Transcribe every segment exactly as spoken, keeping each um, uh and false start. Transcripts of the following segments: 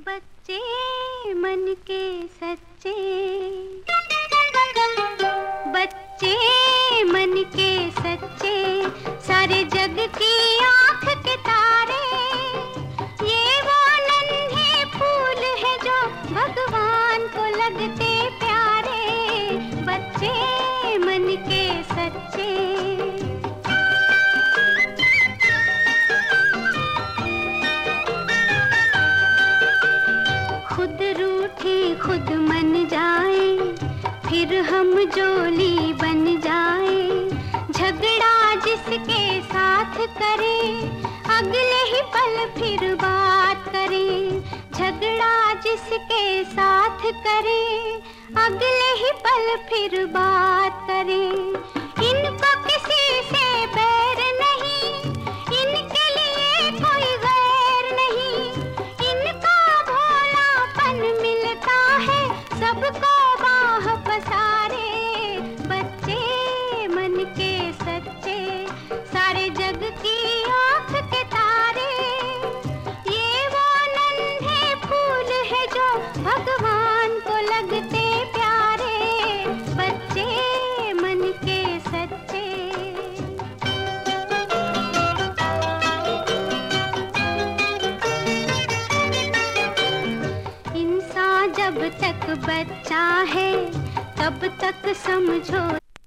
बच्चे मन के सच्चे, बच्चे मन के सच्चे, सारे जग की आँख के तारे। ये वो नन्हे फूल है जो भगवान को लगते प्यारे। बच्चे मन के सच्चे, खुद रूठी खुद मन जाए, फिर हम जोली बन जाए। झगड़ा जिसके साथ करे, अगले ही पल फिर बात करे। झगड़ा जिसके साथ करे, अगले ही पल फिर बात करे। इनको किसी से बैर नहीं, इनके लिए कोई गैर नहीं। इनका भोलापन मिलता है सबको बाह पसारे। बच्चे मन के सच्चे, सारे जग की आँख के तारे। ये वो नन्हे फूल है जो भगवान को लगते प्यारे। बच्चे मन के सच्चे, इंसान जब तक बच्चा है तब तक समझो।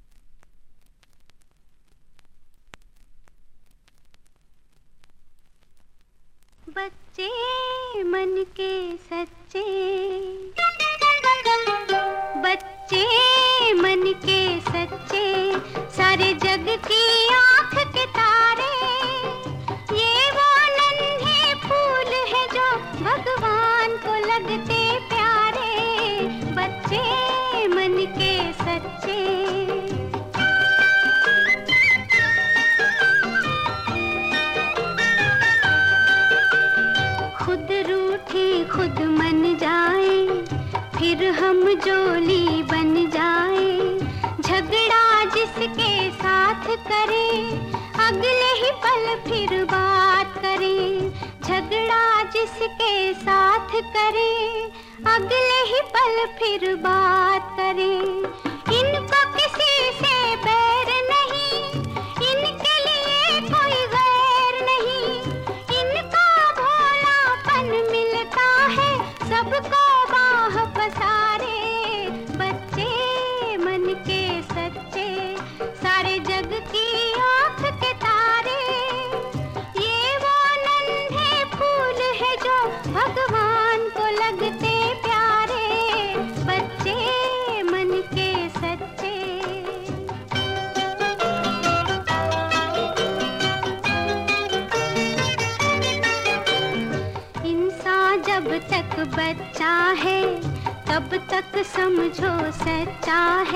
बच्चे मन के सच्चे, बच्चे मन के सच्चे, सारे जग की आँख के तारे। ये वो नन्हे फूल है जो भगवान को लगते प्यारे। बच्चे मन के सच्चे, खुद रूठी खुद मन जाए, फिर हम जोली बन जाए। झगड़ा जिसके साथ करे, अगले ही पल फिर बात करे। झगड़ा जिसके साथ करे, अगले ही पल फिर बात करे। इनको किसी से बैर नहीं, इनके लिए कोई गैर नहीं। इनका भोलापन मिलता है सबको बाह पसारे। बच्चे मन के सच्चे, सारे जग की आँख के तारे। ये वो नन्हे फूल है जो भगवान को लगते प्यारे। बच्चे मन के सच्चे, इंसान जब तक बच्चा है तब तक समझो सच्चा है।